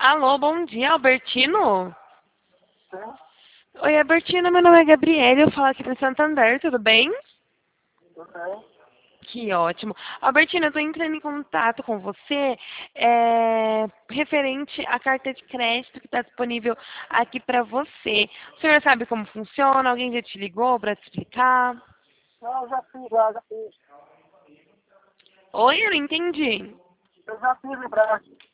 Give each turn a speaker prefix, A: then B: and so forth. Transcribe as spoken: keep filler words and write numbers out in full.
A: Alô, bom dia, Albertino?
B: Sim,
A: Oi, Albertino, meu nome é Gabriele, eu falo aqui do Santander, tudo bem?
B: tudo bem.
A: Que ótimo. Albertino, eu estou entrando em contato com você é, referente à carta de crédito que está disponível aqui para você. O senhor sabe como funciona? Alguém já te ligou para te explicar?
B: Não, eu já fiz, já, já fiz.
A: Oi, eu não entendi.
B: Eu já fiz o braço.